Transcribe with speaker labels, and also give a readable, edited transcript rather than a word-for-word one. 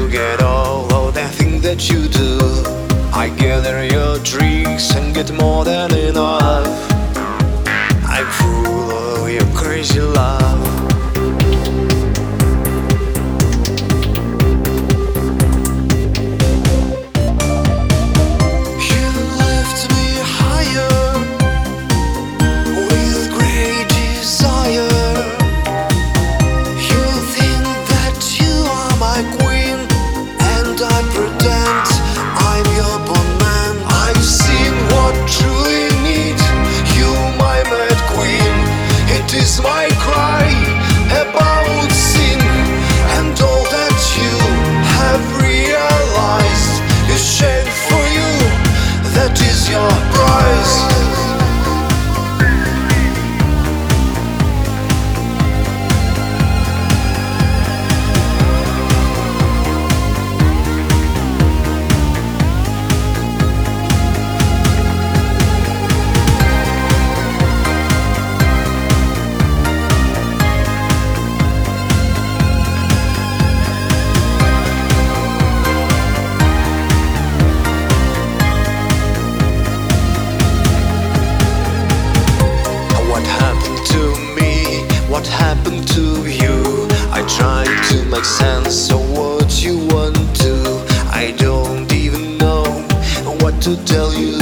Speaker 1: forget all of the things that you do. I gather your tricks and get more than enough. I'm full of your crazy love. It is my cry about sin, and all that you have realized is shame for you. That is your prize. What happened to you? I tried to make sense of what you want to. I don't even know what to tell you.